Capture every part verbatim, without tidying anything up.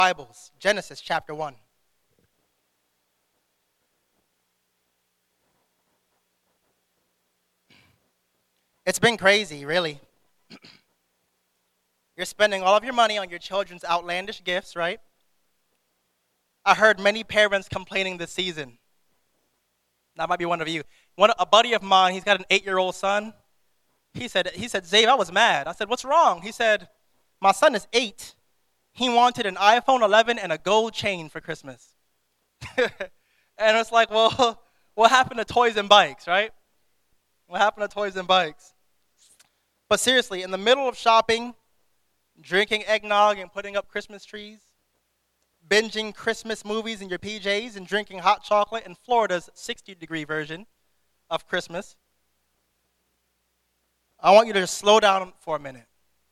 Bibles, Genesis chapter one. It's been crazy, really. You're spending all of your money on your children's outlandish gifts, right? I heard many parents complaining this season. That might be one of you. One, a buddy of mine, he's got an eight-year-old son. He said, he said, Zave, I was mad. I said, what's wrong? He said, my son is eight. He wanted an iPhone eleven and a gold chain for Christmas. And it's like, well, what happened to toys and bikes, right? What happened to toys and bikes? But seriously, in the middle of shopping, drinking eggnog and putting up Christmas trees, binging Christmas movies in your P Js, and drinking hot chocolate in Florida's sixty-degree version of Christmas, I want you to just slow down for a minute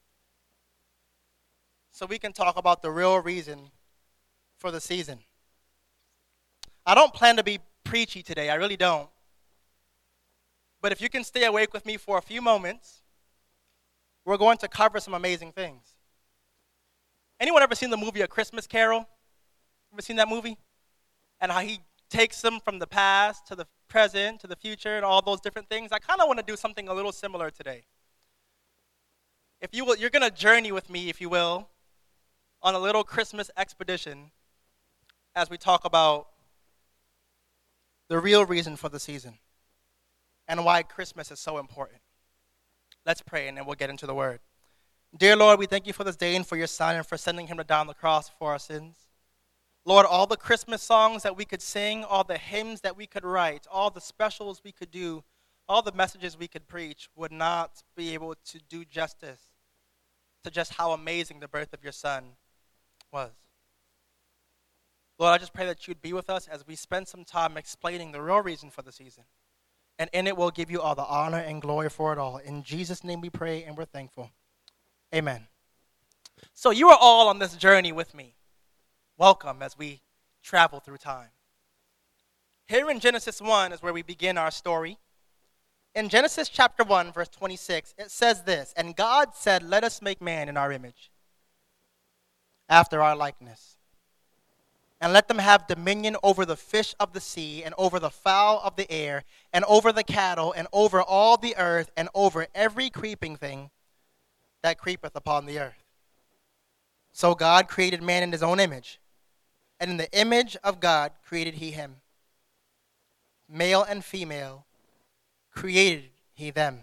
so we can talk about the real reason for the season. I don't plan to be preachy today, I really don't. But if you can stay awake with me for a few moments, we're going to cover some amazing things. Anyone ever seen the movie A Christmas Carol? Ever seen that movie? And how he takes them from the past to the present to the future and all those different things? I kind of want to do something a little similar today. If you will, you're going to journey with me, if you will, on a little Christmas expedition as we talk about the real reason for the season and why Christmas is so important. Let's pray, and then we'll get into the word. Dear Lord, we thank you for this day and for your Son and for sending him to die on the cross for our sins. Lord, all the Christmas songs that we could sing, all the hymns that we could write, all the specials we could do, all the messages we could preach would not be able to do justice to just how amazing the birth of your Son was. Lord, I just pray that you'd be with us as we spend some time explaining the real reason for the season. And in it, we'll give you all the honor and glory for it all. In Jesus' name we pray, and we're thankful. Amen. So you are all on this journey with me. Welcome as we travel through time. Here in Genesis one is where we begin our story. In Genesis chapter one, verse twenty-six, it says this, "And God said, let us make man in our image, after our likeness. And let them have dominion over the fish of the sea, and over the fowl of the air, and over the cattle, and over all the earth, and over every creeping thing that creepeth upon the earth." So God created man in his own image, and in the image of God created he him. Male and female created he them.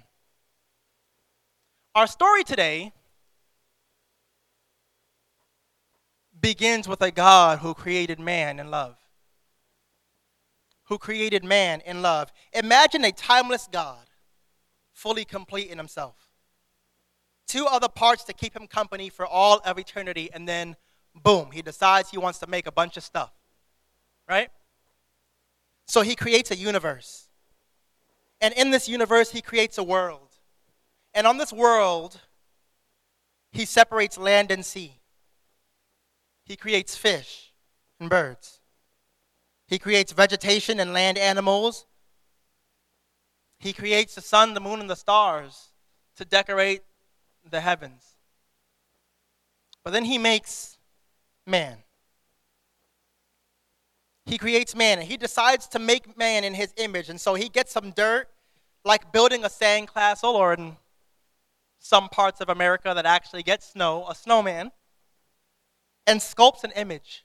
Our story today begins with a God who created man in love. Who created man in love. Imagine a timeless God, fully complete in himself. Two other parts to keep him company for all of eternity, and then, boom, he decides he wants to make a bunch of stuff, right? So he creates a universe. And in this universe, he creates a world. And on this world, he separates land and sea. He creates fish and birds. He creates vegetation and land animals. He creates the sun, the moon, and the stars to decorate the heavens. But then he makes man. He creates man, and he decides to make man in his image. And so he gets some dirt, like building a sandcastle, or in some parts of America that actually get snow, a snowman, and sculpts an image.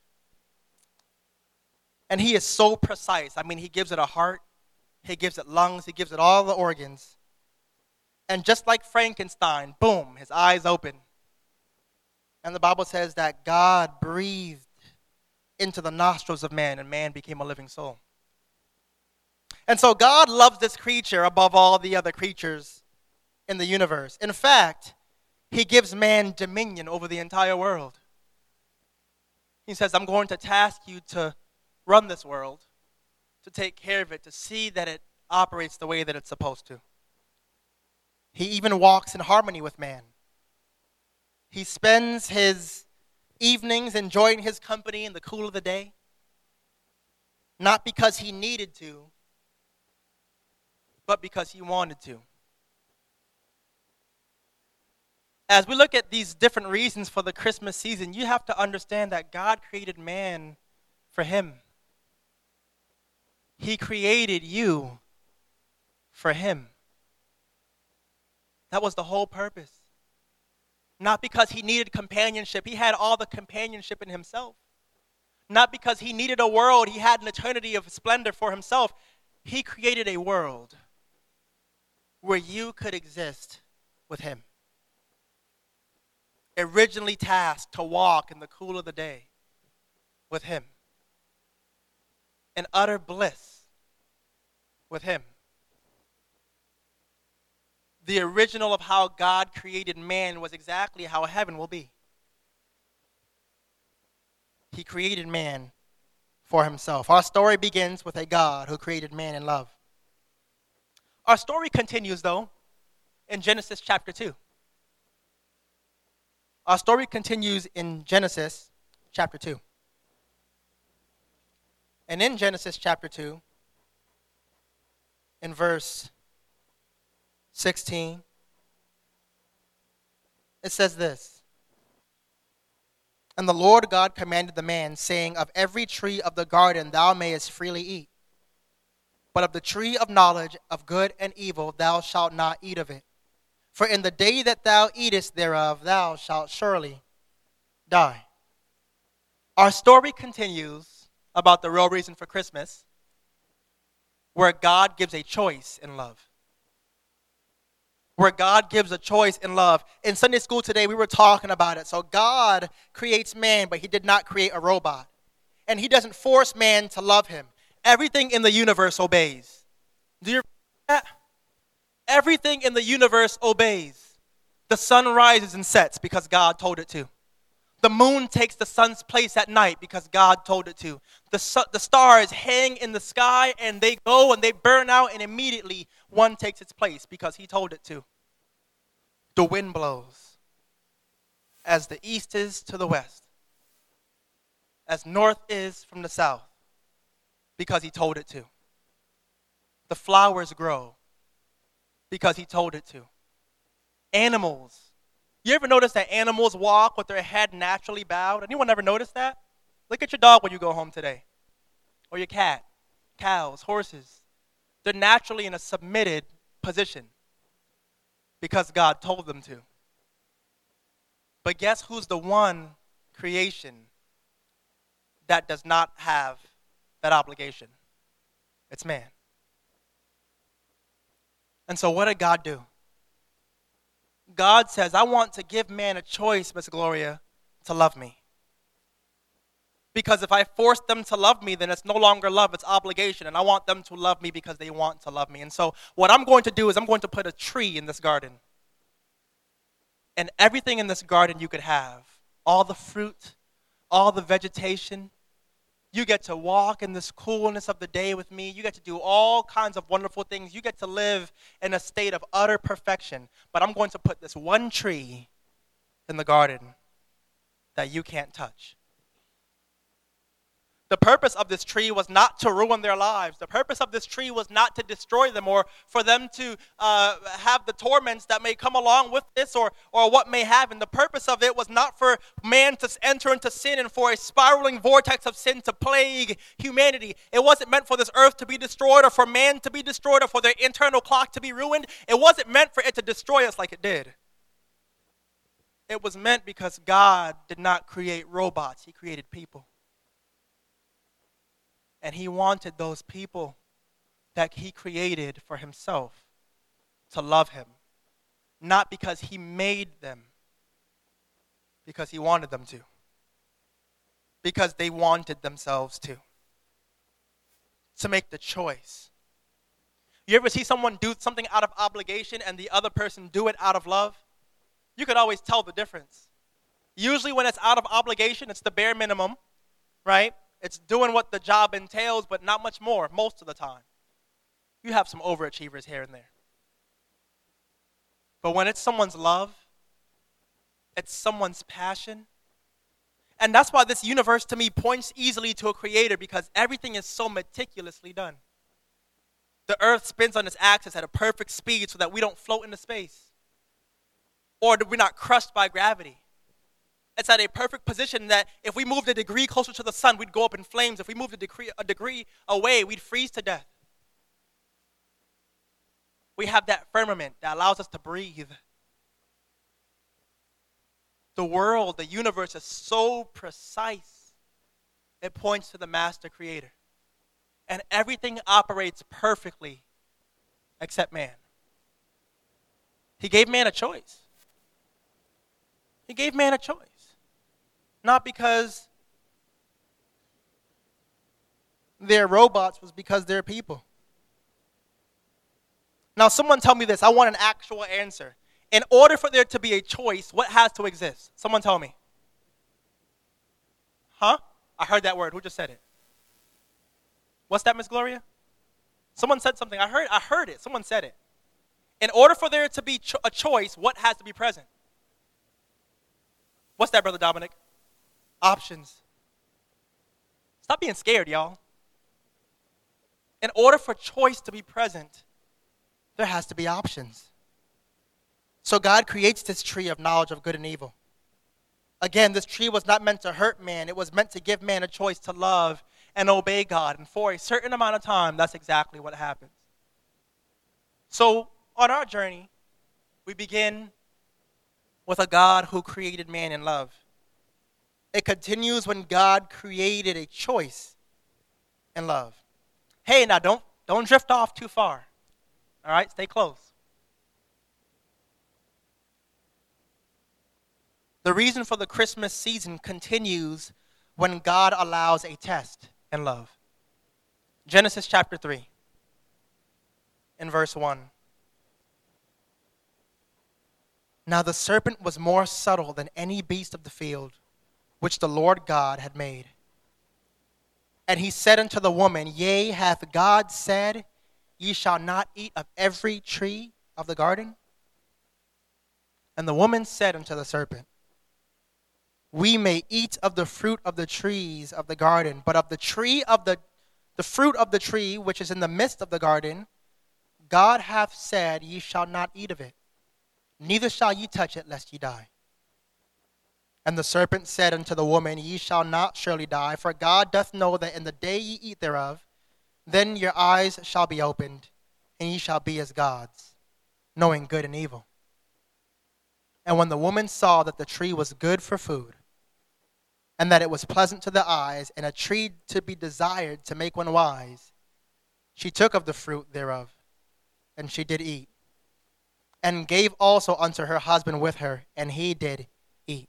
And he is so precise. I mean, he gives it a heart, he gives it lungs, he gives it all the organs. And just like Frankenstein, boom, his eyes open. And the Bible says that God breathed into the nostrils of man, and man became a living soul. And so God loves this creature above all the other creatures in the universe. In fact, he gives man dominion over the entire world. He says, I'm going to task you to run this world, to take care of it, to see that it operates the way that it's supposed to. He even walks in harmony with man. He spends his evenings enjoying his company in the cool of the day, not because he needed to, but because he wanted to. As we look at these different reasons for the Christmas season, you have to understand that God created man for him. He created you for him. That was the whole purpose. Not because he needed companionship. He had all the companionship in himself. Not because he needed a world. He had an eternity of splendor for himself. He created a world where you could exist with him. Originally tasked to walk in the cool of the day with him. In utter bliss with him. The original of how God created man was exactly how heaven will be. He created man for himself. Our story begins with a God who created man in love. Our story continues, though, in Genesis chapter two. Our story continues in Genesis chapter two. And in Genesis chapter two, in verse sixteen, it says this. And the Lord God commanded the man, saying, of every tree of the garden thou mayest freely eat, but of the tree of knowledge of good and evil thou shalt not eat of it. For in the day that thou eatest thereof, thou shalt surely die. Our story continues about the real reason for Christmas, where God gives a choice in love. Where God gives a choice in love. In Sunday school today, we were talking about it. So God creates man, but he did not create a robot. And he doesn't force man to love him. Everything in the universe obeys. Do you remember that? Everything in the universe obeys. The sun rises and sets because God told it to. The moon takes the sun's place at night because God told it to. The, su- the stars hang in the sky and they go and they burn out, and immediately one takes its place because he told it to. The wind blows as the east is to the west, as north is from the south, because he told it to. The flowers grow because he told it to. Animals. You ever notice that animals walk with their head naturally bowed? Anyone ever notice that? Look at your dog when you go home today. Or your cat, cows, horses. They're naturally in a submitted position because God told them to. But guess who's the one creation that does not have that obligation? It's man. And so what did God do? God says, I want to give man a choice, Miss Gloria, to love me. Because if I force them to love me, then it's no longer love, it's obligation. And I want them to love me because they want to love me. And so what I'm going to do is I'm going to put a tree in this garden. And everything in this garden you could have. All the fruit, all the vegetation. You get to walk in this coolness of the day with me. You get to do all kinds of wonderful things. You get to live in a state of utter perfection. But I'm going to put this one tree in the garden that you can't touch. The purpose of this tree was not to ruin their lives. The purpose of this tree was not to destroy them or for them to uh, have the torments that may come along with this or, or what may happen. The purpose of it was not for man to enter into sin and for a spiraling vortex of sin to plague humanity. It wasn't meant for this earth to be destroyed or for man to be destroyed or for their internal clock to be ruined. It wasn't meant for it to destroy us like it did. It was meant because God did not create robots. He created people. And he wanted those people that he created for himself to love him. Not because he made them, because he wanted them to. Because they wanted themselves to. To make the choice. You ever see someone do something out of obligation and the other person do it out of love? You could always tell the difference. Usually when it's out of obligation, it's the bare minimum, right? It's doing what the job entails, but not much more most of the time. You have some overachievers here and there. But when it's someone's love, it's someone's passion. And that's why this universe to me points easily to a creator, because everything is so meticulously done. The earth spins on its axis at a perfect speed so that we don't float into space. Or we're not crushed by gravity. It's at a perfect position that if we moved a degree closer to the sun, we'd go up in flames. If we moved a degree, a degree away, we'd freeze to death. We have that firmament that allows us to breathe. The world, the universe is so precise. It points to the master creator. And everything operates perfectly except man. He gave man a choice. He gave man a choice. Not because they're robots, was because they're people. Now, someone tell me this. I want an actual answer. In order for there to be a choice, what has to exist? Someone tell me. Huh? I heard that word. Who just said it? What's that, Miss Gloria? Someone said something. I heard I heard it. Someone said it. In order for there to be cho- a choice, what has to be present? What's that, Brother Dominic? Options. Stop being scared, y'all. In order for choice to be present, there has to be options. So God creates this tree of knowledge of good and evil. Again, this tree was not meant to hurt man. It was meant to give man a choice to love and obey God. And for a certain amount of time, that's exactly what happens. So on our journey, we begin with a God who created man in love. It continues when God created a choice in love. Hey, now don't, don't drift off too far. All right, stay close. The reason for the Christmas season continues when God allows a test in love. Genesis chapter three, in verse one. Now the serpent was more subtle than any beast of the field, which the Lord God had made. And he said unto the woman, Yea, hath God said, Ye shall not eat of every tree of the garden? And the woman said unto the serpent, We may eat of the fruit of the trees of the garden, but of the tree of the, the fruit of the tree which is in the midst of the garden, God hath said, Ye shall not eat of it, neither shall ye touch it, lest ye die. And the serpent said unto the woman, Ye shall not surely die, for God doth know that in the day ye eat thereof, then your eyes shall be opened, and ye shall be as gods, knowing good and evil. And when the woman saw that the tree was good for food, and that it was pleasant to the eyes, and a tree to be desired to make one wise, she took of the fruit thereof, and she did eat, and gave also unto her husband with her, and he did eat.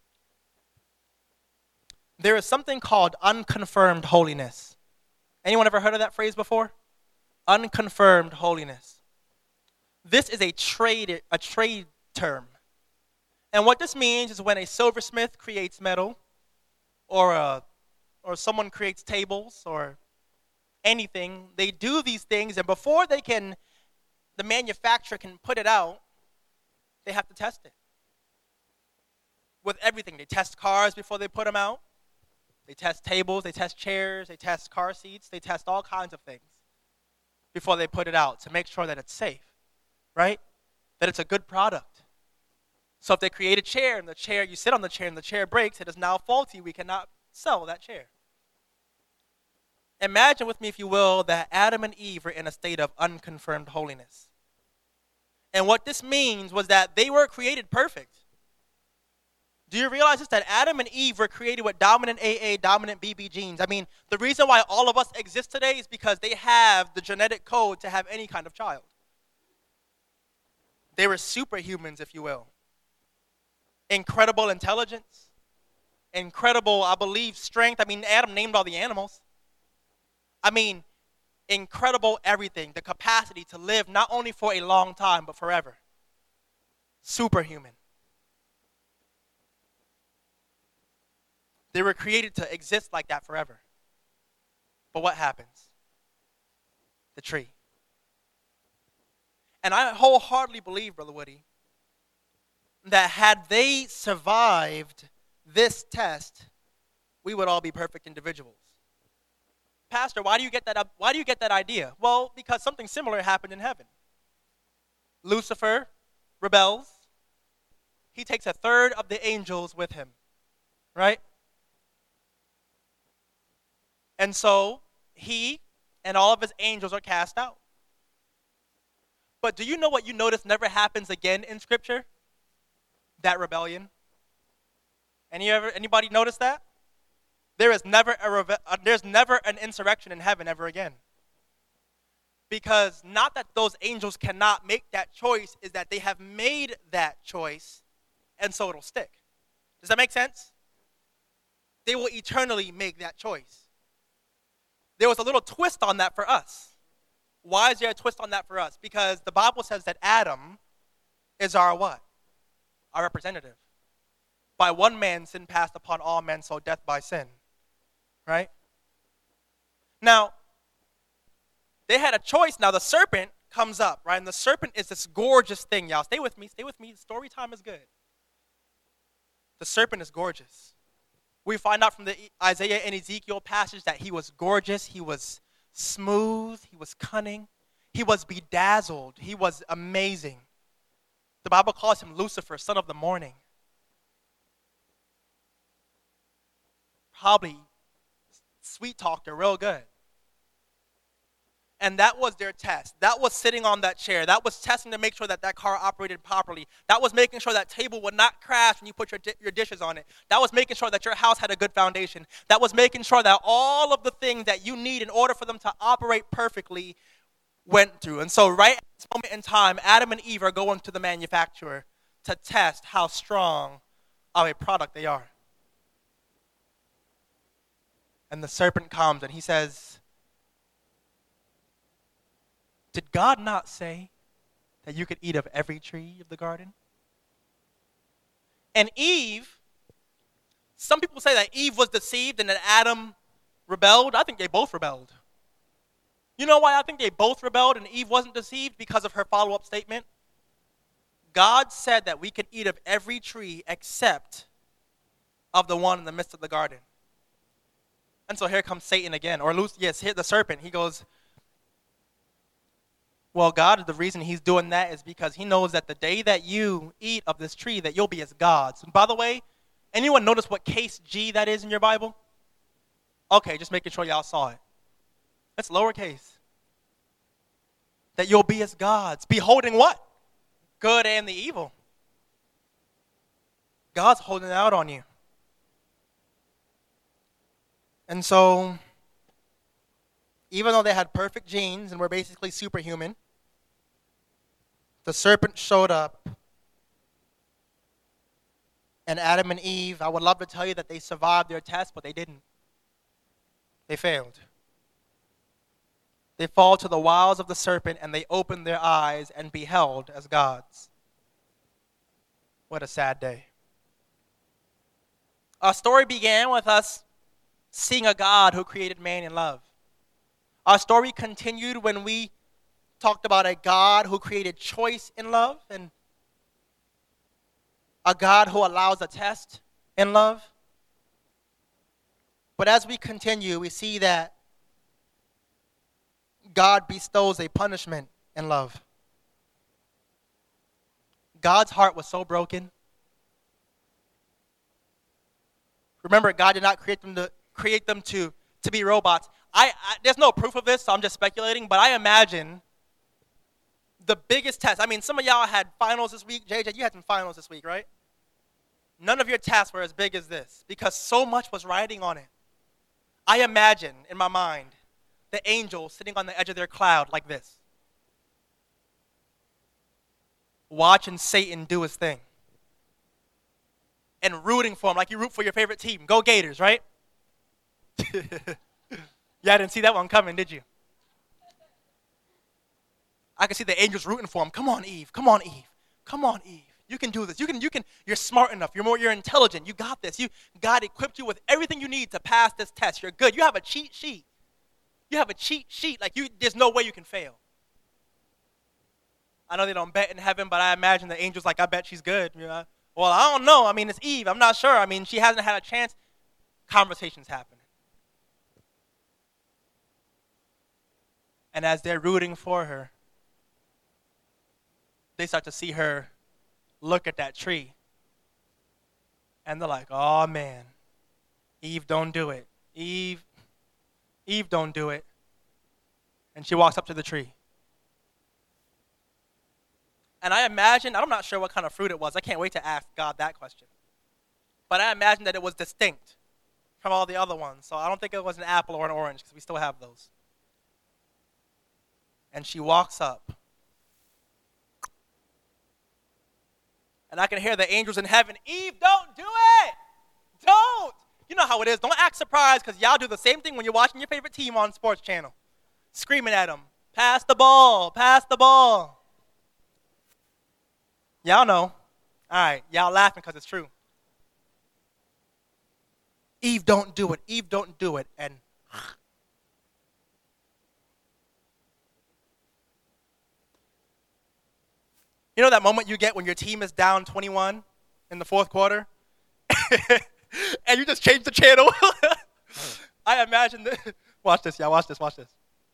There is something called unconfirmed holiness. Anyone ever heard of that phrase before? Unconfirmed holiness. This is a trade, a trade term. And what this means is when a silversmith creates metal, or a, or someone creates tables, or anything, they do these things, and before they can, the manufacturer can put it out, they have to test it. With everything, they test cars before they put them out. They test tables, they test chairs, they test car seats, they test all kinds of things before they put it out to make sure that it's safe, right? That it's a good product. So if they create a chair and the chair, you sit on the chair and the chair breaks, it is now faulty, we cannot sell that chair. Imagine with me, if you will, that Adam and Eve were in a state of unconfirmed holiness. And what this means was that they were created perfect. Do you realize this, that Adam and Eve were created with dominant A A, dominant B B genes? I mean, the reason why all of us exist today is because they have the genetic code to have any kind of child. They were superhumans, if you will. Incredible intelligence, incredible, I believe, strength. I mean, Adam named all the animals. I mean, incredible everything, the capacity to live not only for a long time, but forever. Superhuman. They were created to exist like that forever. But what happens? The tree. And I wholeheartedly believe, Brother Woody, that had they survived this test, we would all be perfect individuals. Pastor, why do you get that up? Why do you get that idea? Well, because something similar happened in heaven. Lucifer rebels. he takes a third of the angels with him, right? And so he and all of his angels are cast out. But do you know what you notice never happens again in Scripture? That rebellion. Any ever anybody notice that? There is never a reve- uh, there's never an insurrection in heaven ever again. Because not that those angels cannot make that choice, is that they have made that choice, and so it'll stick. Does that make sense? They will eternally make that choice. There was a little twist on that for us. Why is there a twist on that for us? Because the Bible says that Adam is our what? Our representative. By one man sin passed upon all men, so death by sin. Right? Now, they had a choice. Now the serpent comes up, right? And the serpent is this gorgeous thing, y'all. Stay with me, stay with me. Story time is good. The serpent is gorgeous. We find out from the Isaiah and Ezekiel passage that he was gorgeous, he was smooth, he was cunning, he was bedazzled, he was amazing. The Bible calls him Lucifer, son of the morning. Probably sweet talked her real good. And that was their test. That was sitting on that chair. That was testing to make sure that that car operated properly. That was making sure that table would not crash when you put your, di- your dishes on it. That was making sure that your house had a good foundation. That was making sure that all of the things that you need in order for them to operate perfectly went through. And so right at this moment in time, Adam and Eve are going to the manufacturer to test how strong of a product they are. And the serpent comes and he says, did God not say that you could eat of every tree of the garden? And Eve, some people say that Eve was deceived and that Adam rebelled. I think they both rebelled. You know why I think they both rebelled and Eve wasn't deceived? Because of her follow-up statement. God said that we could eat of every tree except of the one in the midst of the garden. And so here comes Satan again, or Lucifer, yes, here the serpent. He goes, well, God, the reason he's doing that is because he knows that the day that you eat of this tree, that you'll be as gods. And by the way, anyone notice what case G that is in your Bible? Okay, just making sure y'all saw it. That's lowercase. That you'll be as gods. Beholding what? Good and the evil. God's holding out on you. And so, even though they had perfect genes and were basically superhuman, the serpent showed up. And Adam and Eve, I would love to tell you that they survived their test, but they didn't. They failed. They fall to the wiles of the serpent and they opened their eyes and beheld as gods. What a sad day. Our story began with us seeing a God who created man in love. Our story continued when we talked about a God who created choice in love and a God who allows a test in love. But as we continue, we see that God bestows a punishment in love. God's heart was so broken. Remember, God did not create them to create them to, to be robots. I, I there's no proof of this, so I'm just speculating, but I imagine the biggest test. I mean, some of y'all had finals this week. J J, you had some finals this week, right? None of your tasks were as big as this because so much was riding on it. I imagine in my mind the angels sitting on the edge of their cloud like this, watching Satan do his thing and rooting for him like you root for your favorite team. Go Gators, right? Yeah, I didn't see that one coming, did you? I can see the angels rooting for him. Come on, Eve. Come on, Eve. Come on, Eve. You can do this. You can, you can, you're smart enough. You're more, you're intelligent. You got this. You, God equipped you with everything you need to pass this test. You're good. You have a cheat sheet. You have a cheat sheet. Like you, there's no way you can fail. I know they don't bet in heaven, but I imagine the angels like, I bet she's good. You know? Well, I don't know. I mean, it's Eve. I'm not sure. I mean, she hasn't had a chance. Conversations happening. And as they're rooting for her, they start to see her look at that tree. And they're like, oh man, Eve, don't do it. Eve, Eve, don't do it. And she walks up to the tree. And I imagine, I'm not sure what kind of fruit it was. I can't wait to ask God that question. But I imagine that it was distinct from all the other ones. So I don't think it was an apple or an orange, because we still have those. And she walks up. And I can hear the angels in heaven, Eve, don't do it. Don't. You know how it is. Don't act surprised, because y'all do the same thing when you're watching your favorite team on Sports Channel. Screaming at them, pass the ball, pass the ball. Y'all know. All right, y'all laughing because it's true. Eve, don't do it. Eve, don't do it. And you know that moment you get when your team is down twenty-one in the fourth quarter? And you just change the channel? I imagine this. Watch this, y'all. Watch this, watch this.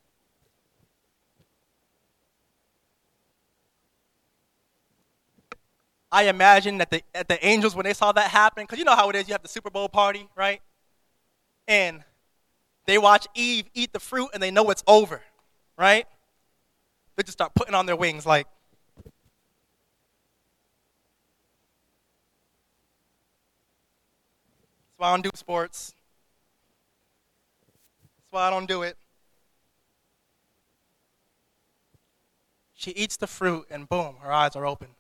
I imagine that the, that the angels, when they saw that happen, because you know how it is, you have the Super Bowl party, right? And they watch Eve eat the fruit and they know it's over, right? They just start putting on their wings like, that's why I don't do sports. That's why I don't do it. She eats the fruit and boom, her eyes are open.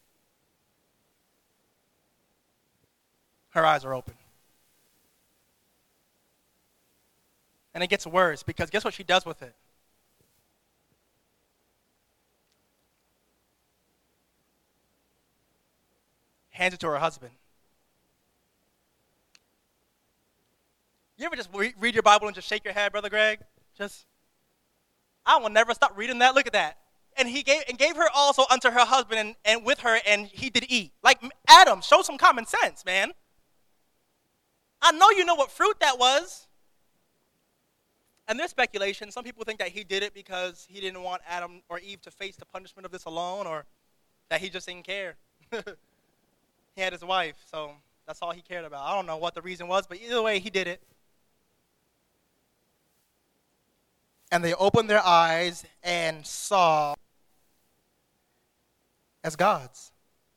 Her eyes are open. And it gets worse, because guess what she does with it? Hands it to her husband. You ever just re- read your Bible and just shake your head, Brother Greg? Just, I will never stop reading that. Look at that. And he gave and gave her also unto her husband, and, and with her, and he did eat. Like, Adam, show some common sense, man. I know you know what fruit that was. And there's speculation. Some people think that he did it because he didn't want Adam or Eve to face the punishment of this alone, or that he just didn't care. He had his wife, so that's all he cared about. I don't know what the reason was, but either way, he did it. And they opened their eyes and saw as gods.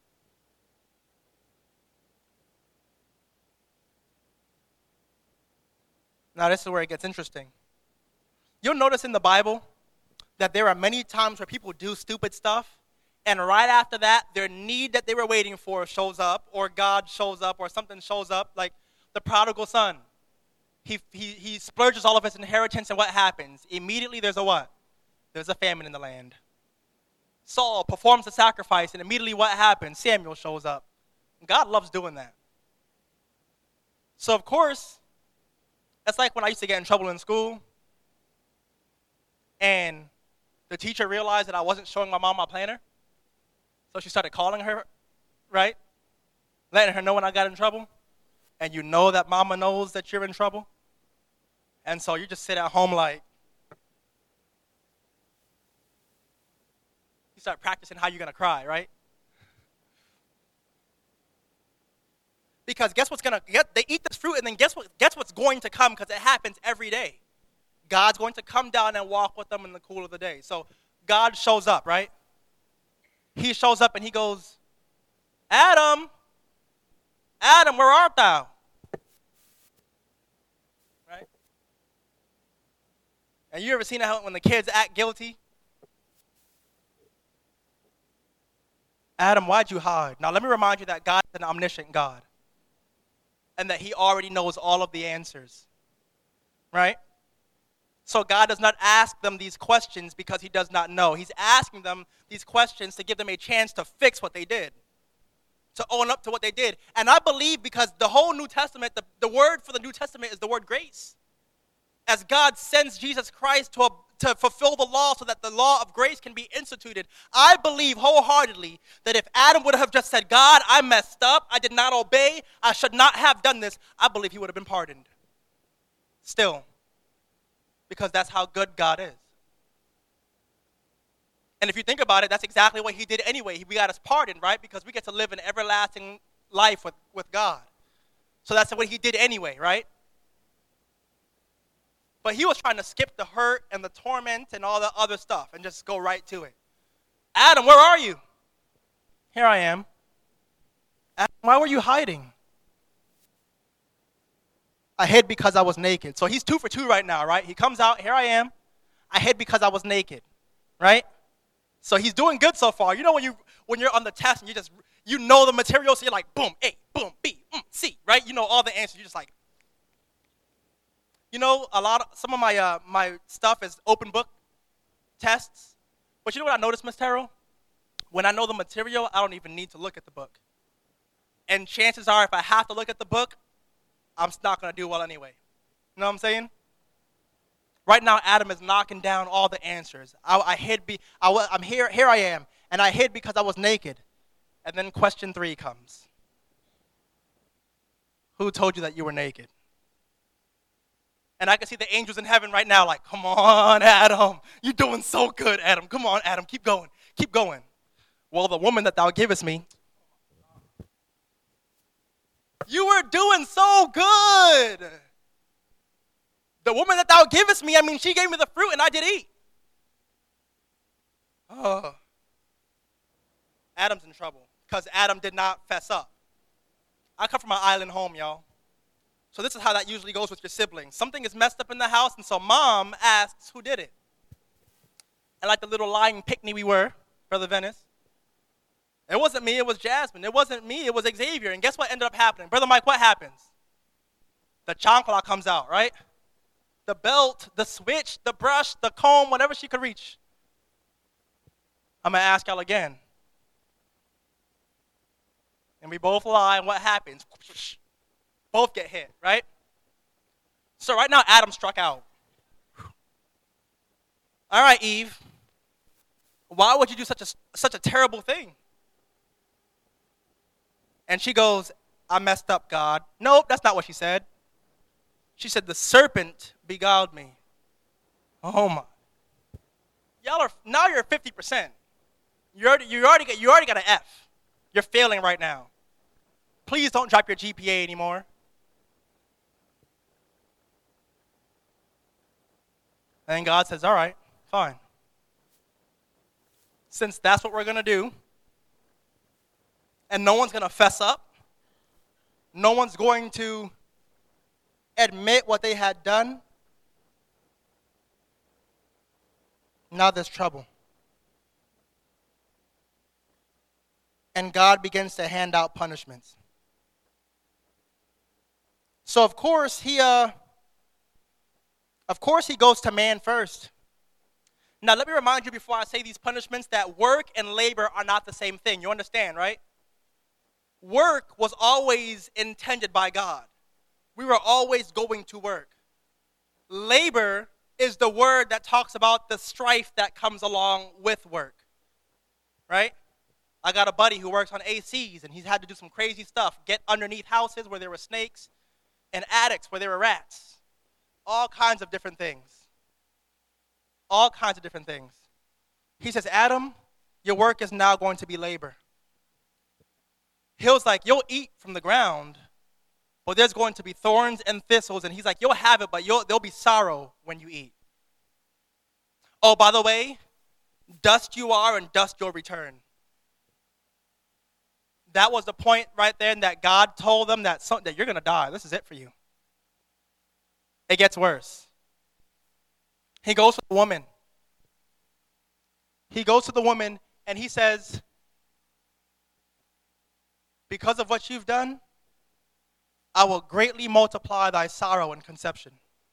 Now, this is where it gets interesting. You'll notice in the Bible that there are many times where people do stupid stuff, and right after that, their need that they were waiting for shows up, or God shows up, or something shows up, like the prodigal son. He, he, he splurges all of his inheritance, and what happens? Immediately there's a what? There's a famine in the land. Saul performs the sacrifice, and immediately what happens? Samuel shows up. God loves doing that. So, of course, that's like when I used to get in trouble in school, and the teacher realized that I wasn't showing my mom my planner. So she started calling her, right? Letting her know when I got in trouble. And you know that mama knows that you're in trouble. And so you just sit at home like, you start practicing how you're going to cry, right? Because guess what's going to, get? They eat this fruit, and then guess what? Guess what's going to come, because it happens every day. God's going to come down and walk with them in the cool of the day. So God shows up, right? He shows up and he goes, Adam, Adam, where art thou? Right? And you ever seen how when the kids act guilty? Adam, why'd you hide? Now let me remind you that God is an omniscient God, and that he already knows all of the answers, right? So God does not ask them these questions because he does not know. He's asking them these questions to give them a chance to fix what they did, to own up to what they did. And I believe because the whole New Testament, the, the word for the New Testament is the word grace. As God sends Jesus Christ to, a, to fulfill the law so that the law of grace can be instituted, I believe wholeheartedly that if Adam would have just said, God, I messed up, I did not obey, I should not have done this, I believe he would have been pardoned. Still. Because that's how good God is. And if you think about it, that's exactly what he did anyway. We got us pardoned, right? Because we get to live an everlasting life with, with God. So that's what he did anyway, right? But he was trying to skip the hurt and the torment and all the other stuff and just go right to it. Adam, where are you? Here I am. Adam, why were you hiding? I hid because I was naked. So he's two for two right now, right? He comes out, here I am. I hid because I was naked, right? So he's doing good so far. You know when you when you're on the test and you just you know the material, so you're like boom, A, boom, B, mm, C, right? You know all the answers. You're just like, you know, a lot of some of my uh, my stuff is open book tests. But you know what I noticed, Miss Terrell? When I know the material, I don't even need to look at the book. And chances are, if I have to look at the book, I'm not going to do well anyway. You know what I'm saying? Right now, Adam is knocking down all the answers. I, I hid. Be, I, I'm here. Here I am, and I hid because I was naked. And then question three comes. Who told you that you were naked? And I can see the angels in heaven right now, like, come on, Adam, you're doing so good, Adam. Come on, Adam, keep going, keep going. Well, the woman that thou givest me, you were doing so good. The woman that thou givest me, I mean, she gave me the fruit and I did eat. Oh. Adam's in trouble because Adam did not fess up. I come from an island home, y'all. So this is how that usually goes with your siblings. Something is messed up in the house, and so mom asks who did it. And like the little lying pickney we were, Brother Venice, it wasn't me, it was Jasmine. It wasn't me, it was Xavier. And guess what ended up happening? Brother Mike, what happens? The chancla comes out, right? The belt, the switch, the brush, the comb, whatever she could reach. I'm going to ask y'all again. And we both lie, and what happens? Both get hit, right? So right now, Adam struck out. All right, Eve. Why would you do such a, such a terrible thing? And she goes, I messed up, God. Nope, that's not what she said. She said, the serpent beguiled me. Oh, my. Y'all are, now you're fifty percent. You already, you already, got, you already got an F. You're failing right now. Please don't drop your G P A anymore. And God says, all right, fine. Since that's what we're going to do, and no one's going to fess up, no one's going to admit what they had done, now there's trouble. And God begins to hand out punishments. So of course he uh Of course, he goes to man first. Now, let me remind you before I say these punishments that work and labor are not the same thing. You understand, right? Work was always intended by God. We were always going to work. Labor is the word that talks about the strife that comes along with work, right? I got a buddy who works on A Cs, and he's had to do some crazy stuff, get underneath houses where there were snakes and attics where there were rats. All kinds of different things. All kinds of different things. He says, Adam, your work is now going to be labor. He was like, you'll eat from the ground, but there's going to be thorns and thistles. And he's like, you'll have it, but you'll, there'll be sorrow when you eat. Oh, by the way, dust you are and dust you'll return. That was the point right there that God told them that, some, that you're going to die. This is it for you. It gets worse. He goes to the woman. He goes to the woman and he says, because of what you've done, I will greatly multiply thy sorrow and conception.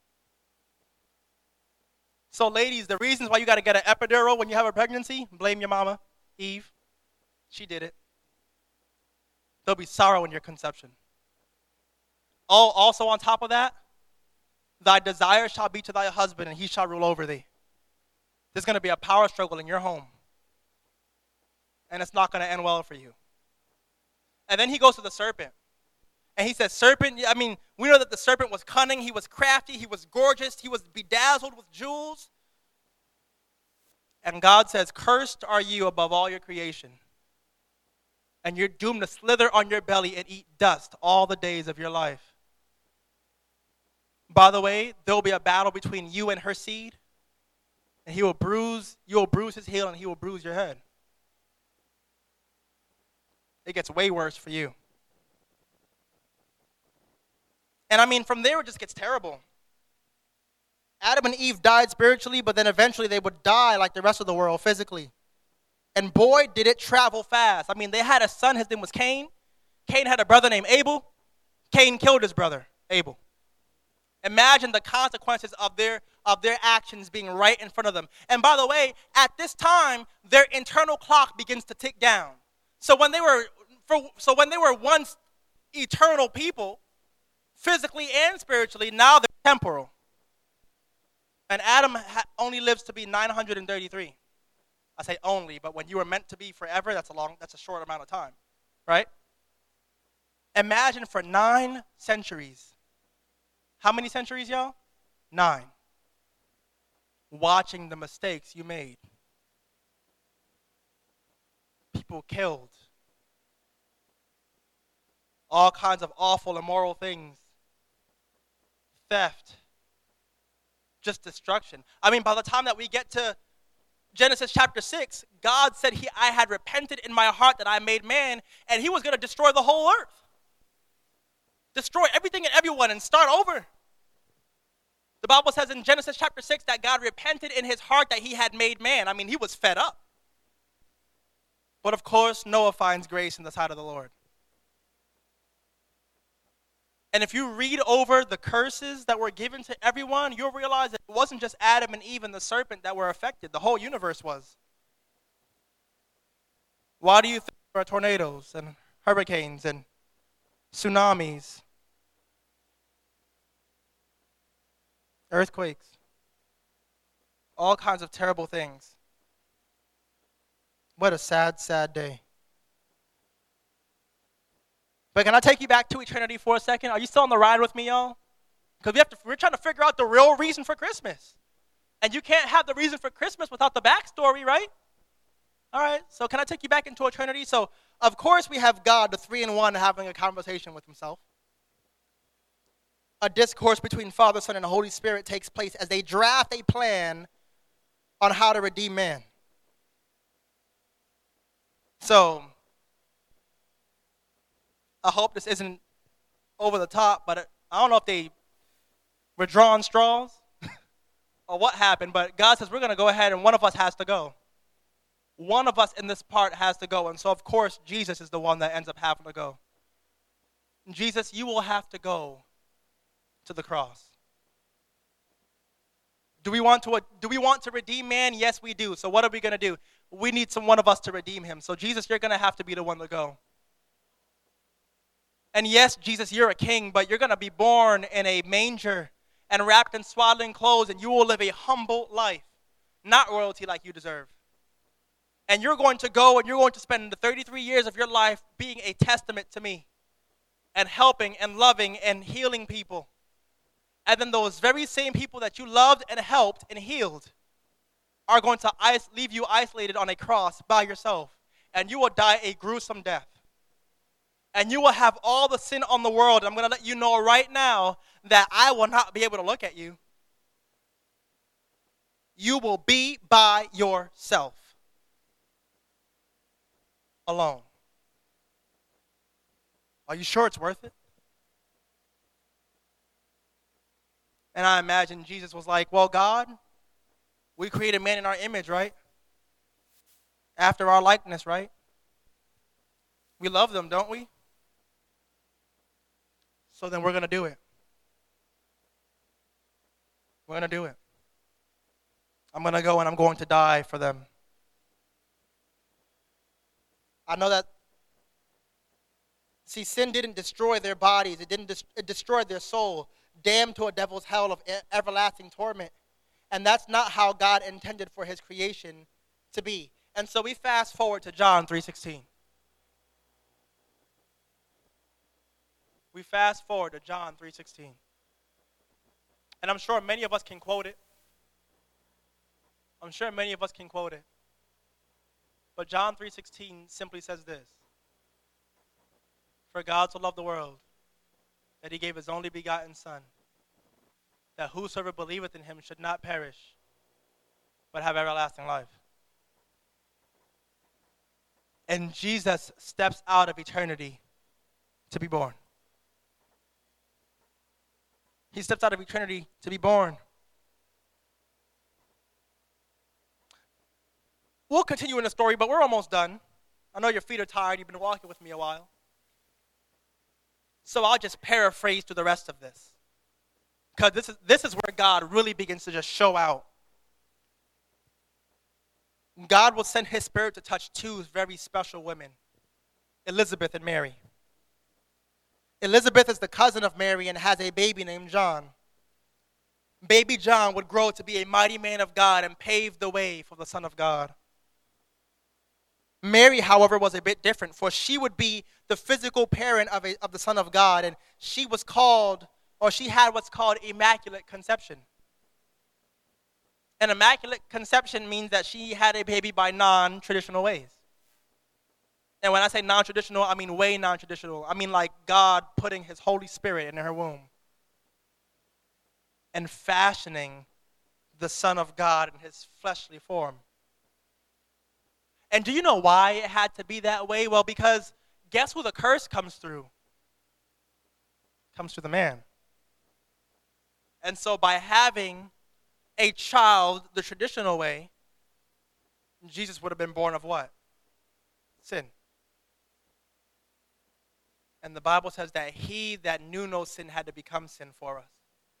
So ladies, the reasons why you got to get an epidural when you have a pregnancy, blame your mama, Eve. She did it. There'll be sorrow in your conception. Oh, also on top of that, thy desire shall be to thy husband, and he shall rule over thee. There's going to be a power struggle in your home. And it's not going to end well for you. And then he goes to the serpent. And he says, serpent, I mean, we know that the serpent was cunning, he was crafty, he was gorgeous, he was bedazzled with jewels. And God says, cursed are you above all your creation. And you're doomed to slither on your belly and eat dust all the days of your life. By the way, there will be a battle between you and her seed. And he will bruise, you will bruise his heel and he will bruise your head. It gets way worse for you. And I mean, from there it just gets terrible. Adam and Eve died spiritually, but then eventually they would die like the rest of the world physically. And boy, did it travel fast. I mean, they had a son, his name was Cain. Cain had a brother named Abel. Cain killed his brother, Abel. Imagine the consequences of their, of their actions being right in front of them. And by the way, at this time, their internal clock begins to tick down. So when they were, for, so when they were once eternal people, physically and spiritually, now they're temporal. And Adam ha- only lives to be nine hundred thirty-three. I say only, but when you were meant to be forever, that's a long, that's a short amount of time, right? Imagine for nine centuries. How many centuries, y'all? Nine. Watching the mistakes you made. People killed. All kinds of awful, immoral things. Theft. Just destruction. I mean, by the time that we get to Genesis chapter six, God said, he, I had repented in my heart that I made man, and he was going to destroy the whole earth. Destroy everything and everyone and start over. The Bible says in Genesis chapter six that God repented in his heart that he had made man. I mean, he was fed up. But of course, Noah finds grace in the sight of the Lord. And if you read over the curses that were given to everyone, you'll realize that it wasn't just Adam and Eve and the serpent that were affected. The whole universe was. Why do you think there are tornadoes and hurricanes and tsunamis, earthquakes, all kinds of terrible things? What a sad, sad day. But can I take you back to eternity for a second? Are you still on the ride with me, y'all? Because we have to, we're trying to figure out the real reason for Christmas. And you can't have the reason for Christmas without the backstory, right? All right, so can I take you back into eternity? So, of course, we have God, the three-in-one, having a conversation with himself. A discourse between Father, Son, and the Holy Spirit takes place as they draft a plan on how to redeem man. So, I hope this isn't over the top, but I don't know if they were drawing straws or what happened, but God says we're going to go ahead and one of us has to go. One of us in this part has to go, and so of course Jesus is the one that ends up having to go. Jesus, you will have to go to the cross. Do we want to, do we want to redeem man? Yes, we do. So what are we going to do? We need some one of us to redeem him. So Jesus, you're going to have to be the one to go. And yes, Jesus, you're a king, but you're going to be born in a manger and wrapped in swaddling clothes, and you will live a humble life, not royalty like you deserve. And you're going to go and you're going to spend the thirty-three years of your life being a testament to me and helping and loving and healing people. And then those very same people that you loved and helped and healed are going to is- leave you isolated on a cross by yourself, and you will die a gruesome death. And you will have all the sin on the world. I'm going to let you know right now that I will not be able to look at you. You will be by yourself. Alone. Are you sure it's worth it? And I imagine Jesus was like, well, God, we created man in our image, right? After our likeness, right? We love them, don't we? So then we're going to do it. We're going to do it. I'm going to go and I'm going to die for them. I know that, see, sin didn't destroy their bodies. It didn't des- it destroyed their soul, damned to a devil's hell of e- everlasting torment. And that's not how God intended for his creation to be. And so we fast forward to John three sixteen. We fast forward to John three sixteen. And I'm sure many of us can quote it. I'm sure many of us can quote it. But John three sixteen simply says this. For God so loved the world that he gave his only begotten Son, that whosoever believeth in him should not perish, but have everlasting life. And Jesus steps out of eternity to be born. He steps out of eternity to be born. We'll continue in the story, but we're almost done. I know your feet are tired. You've been walking with me a while. So I'll just paraphrase through the rest of this. Because this is, this is where God really begins to just show out. God will send his Spirit to touch two very special women, Elizabeth and Mary. Elizabeth is the cousin of Mary and has a baby named John. Baby John would grow to be a mighty man of God and pave the way for the Son of God. Mary, however, was a bit different, for she would be the physical parent of, a, of the Son of God, and she was called, or she had what's called immaculate conception. An immaculate conception means that she had a baby by non-traditional ways. And when I say non-traditional, I mean way non-traditional. I mean like God putting his Holy Spirit in her womb and fashioning the Son of God in his fleshly form. And do you know why it had to be that way? Well, because guess who the curse comes through? It comes through the man. And so by having a child the traditional way, Jesus would have been born of what? Sin. And the Bible says that he that knew no sin had to become sin for us.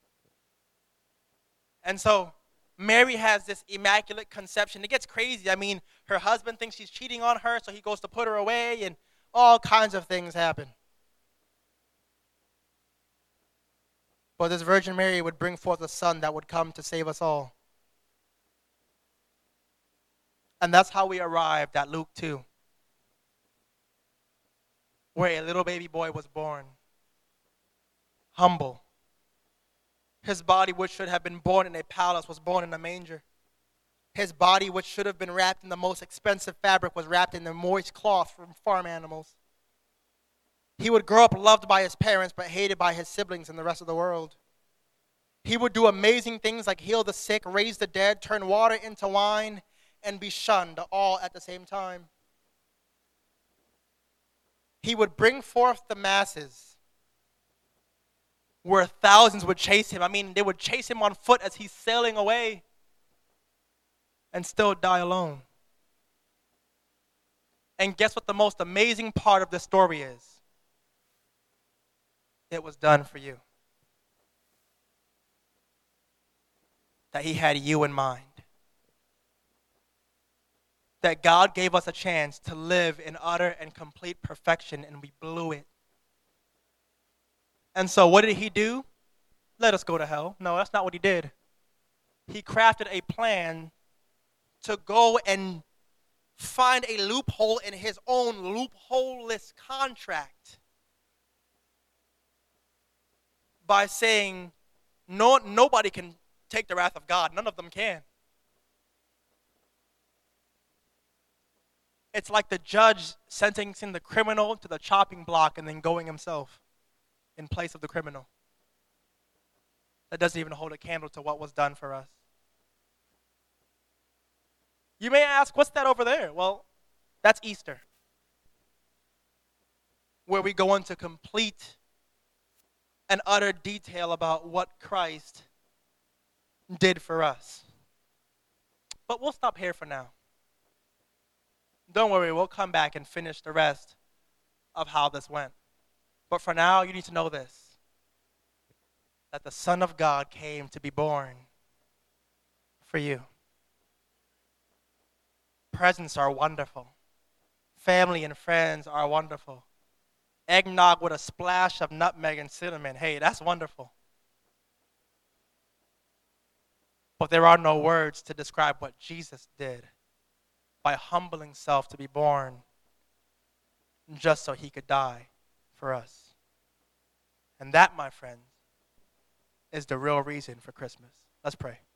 And so Mary has this immaculate conception. It gets crazy. I mean, her husband thinks she's cheating on her, so he goes to put her away, and all kinds of things happen. But this Virgin Mary would bring forth a son that would come to save us all. And that's how we arrived at Luke two, where a little baby boy was born, humble. His body, which should have been born in a palace, was born in a manger. His body, which should have been wrapped in the most expensive fabric, was wrapped in the moist cloth from farm animals. He would grow up loved by his parents, but hated by his siblings and the rest of the world. He would do amazing things like heal the sick, raise the dead, turn water into wine, and be shunned, all at the same time. He would bring forth the masses, where thousands would chase him. I mean, they would chase him on foot as he's sailing away and still die alone. And guess what the most amazing part of this story is? It was done for you. That he had you in mind. That God gave us a chance to live in utter and complete perfection, and we blew it. And so what did he do? Let us go to hell. No, that's not what he did. He crafted a plan to go and find a loophole in his own loophole-less contract by saying, no, nobody can take the wrath of God. None of them can. It's like the judge sentencing the criminal to the chopping block and then going himself in place of the criminal. That doesn't even hold a candle to what was done for us. You may ask, what's that over there? Well, that's Easter, where we go into complete and utter detail about what Christ did for us. But we'll stop here for now. Don't worry, we'll come back and finish the rest of how this went. But for now, you need to know this, that the Son of God came to be born for you. Presents are wonderful. Family and friends are wonderful. Eggnog with a splash of nutmeg and cinnamon, hey, that's wonderful. But there are no words to describe what Jesus did by humbling himself to be born just so he could die for us. And that, my friends, is the real reason for Christmas. Let's pray.